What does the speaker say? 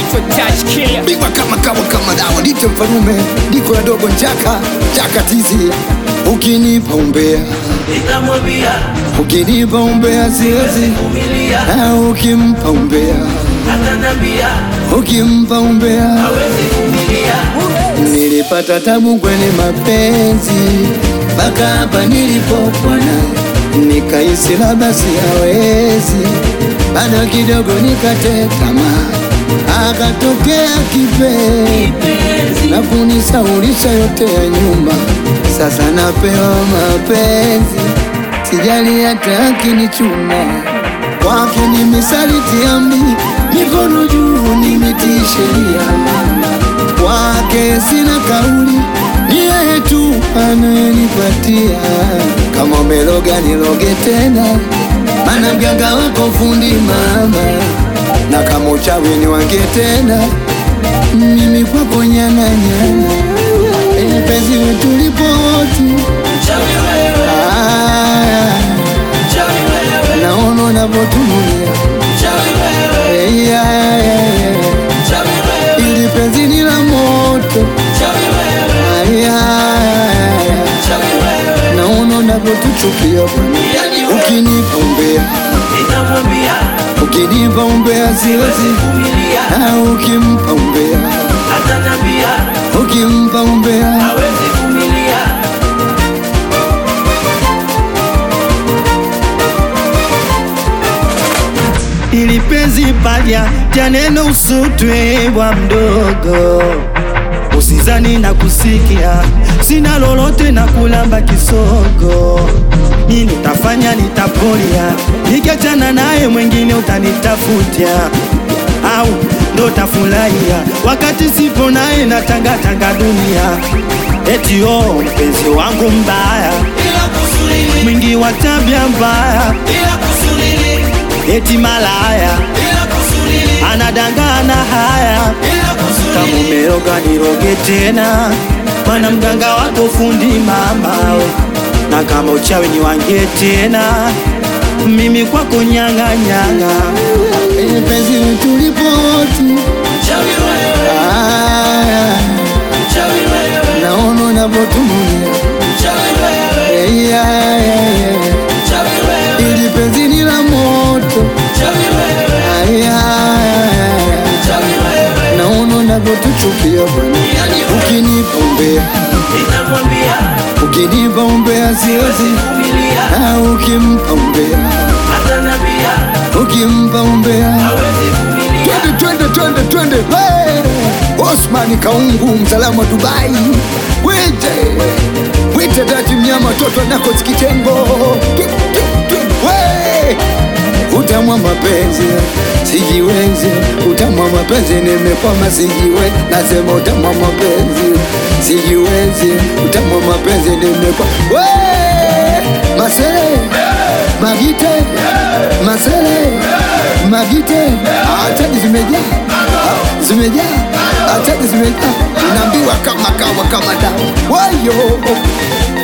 naitwa Touch Killer. Bigwa kama dawa, dite mfarume, diko ya dogo njaka, chaka tizi. Ukinipa umbea nitamwambia, ukinipa umbea siwezi kumilia, ukimpa umbea atanambia, ukimpa umbea hawezi kumilia. Nilipata tabu kwenye mapenzi, mpaka hapa nilipokuwa naye, nikahisi labda siyawezi, bado kidogo nikate tamaa, akatokea kipenzi na kunisaulisha yote ya nyuma. Sasa napewa mapenzi, sijali hata akinichuna, kwake nimesaliti amri, mikono juu nimetii sheria. Kwake sina kauli, ni yeye tu anayenipatia. Kama umeloga niloge tena, mana mganga wako fundi mama, na kama uchawi ni wange tena, mimi kwako nyana nyana. Mpenzi wetu lipo wote, Chawi wewe, chawi wewe, naona unavyotulia, chawi wewe, chawi wewe, ili penzi ni la moto, chawi wewe, chawi wewe, naona unavyotuchukia bwana. yani wewe, Ukinipa umbea, nitamwambia, ukinipa umbea siwezi, kumilia, ukimpa umbea, atanambia, ukimpa umbea hawezi kumilia. Ili penzi palya janeno usutwe bwa mdogo, usizani na kusikia sina lolote na kulamba kisogo. Nini utafanya? Nitapolia, nikiachana naye mwengine utanitafutia, au ndo tafurahia wakati sipo naye na tanga dunia. Eti mpenzi wangu mbaya, Bila kusulili, mwingi wa tabia mbaya, bila kusulili, eti malaya bila kusulili, anadangana haya. bila kusulili. Kama umeroga niroge tena, mana mganga wako fundi mama we. Na kama uchawi ni wange tena, mimi kwako nyanga nyanga. mpenzi wetu lipo wote, Chawi wewe, chawi wewe, naona unavyotulia, chawi wewe, chawi wewe, ili penzi ni la moto, chawi wewe, chawi wewe, naona unavyotuchukia bwana. yani wewe, Ukinipa umbea, nitamwambia, ukinipa umbea siwezi, kumilia, ukimpa umbea, atanambia, ukimpa umbea. hawezi kumilia. Twende hey! Osman Kaungu msalamu wa Dubai, wite dati mnyama toto nako sikitengo. Utamwa mapenzi sijiwezi, utamwa mapenzi nimekwama sijiwe, nasema utamwa mapenzi sijiwezi, utamwa mapenzi nimekwama. Masere Magite, Masere Magite, atadi zimejaa, atadi zimejaa, naambiwa kama dawa wayo